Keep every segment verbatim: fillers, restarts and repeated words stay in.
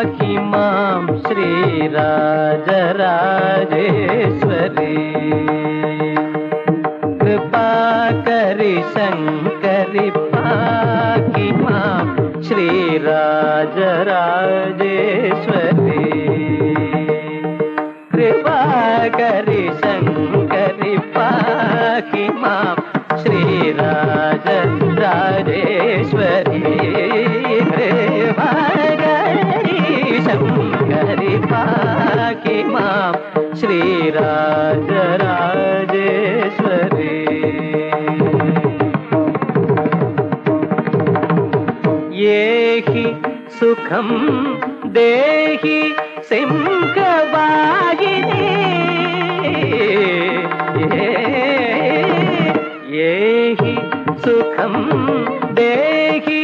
पाहि मां श्रीराजराजेश्वरी कृपाकरि शङ्करि पाहि मां श्रीराजराजेश्वरी कृपाकरि शङ्करि पाहि मां श्रीराजराजेश्वरी कृपाकरि शङ्करि पाहि मां श्रीराजराजेश्वरी येहि सुखं देहि सिंहवाहिनी येहि सुखं देहि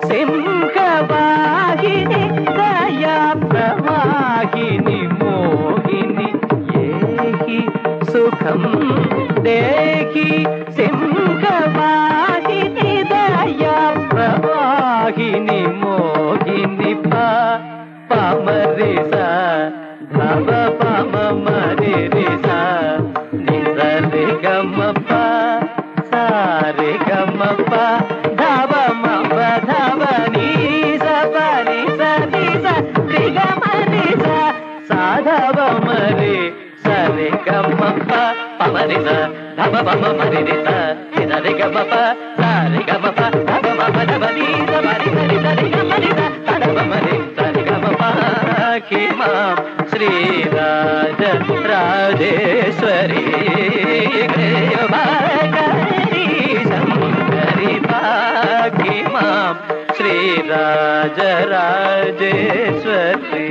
सिंहवाहिनी दया प्रवाहिनी मोहिनी येहि सुखं देहि सिंहवाहिनी दया प्रवाहिनी मोहिनी पा पामरि सा धव पम मरि रि सा नि रे गम पा सा रे गम पा धव म धव नि सा नि सा नि सा रि गम रि सा सा धव मरि सा रे गम पा पमरि सा धव पम मरि रि सा नि रे गम पा सा रे गम पा धव म धव नि सा मरि रि सा रि गम रि सा धव मरि सा रि गम पा कि मां श्रीराजराजेश्वरी कृपाकरि शङ्करि पाहि मां श्रीराजराजेश्वरी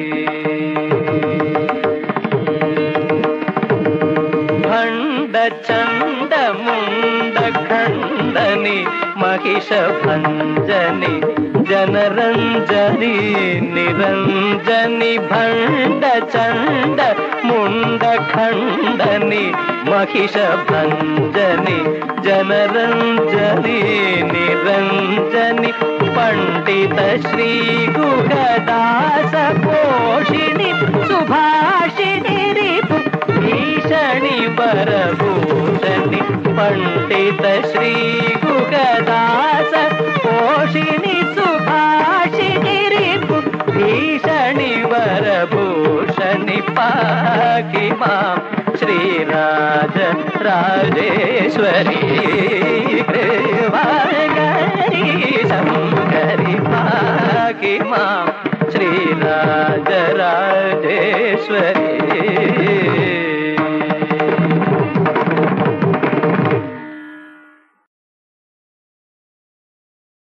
भण्ड चण्ड मुण्ड खण्डनि महिष भञ्जनि जनरञ्जनी निरञ्जनी भण्ड चण्ड मुण्ड खण्डनि महिष भञ्जनि जनरञ्जनी निरञ्जनी पंडित श्री गुहदास पोषिणि सुभाषिणि रिपु भीषणि वरभूषणि पंडित श्री गुहदास पोषिणि सुभाषिणि रिपु भीषणि वरभूषणि पाहि मां श्रीराजराजेश्वरी कृपाकरि शङ्करि पाहि मां श्रीराजराजेश्वरी।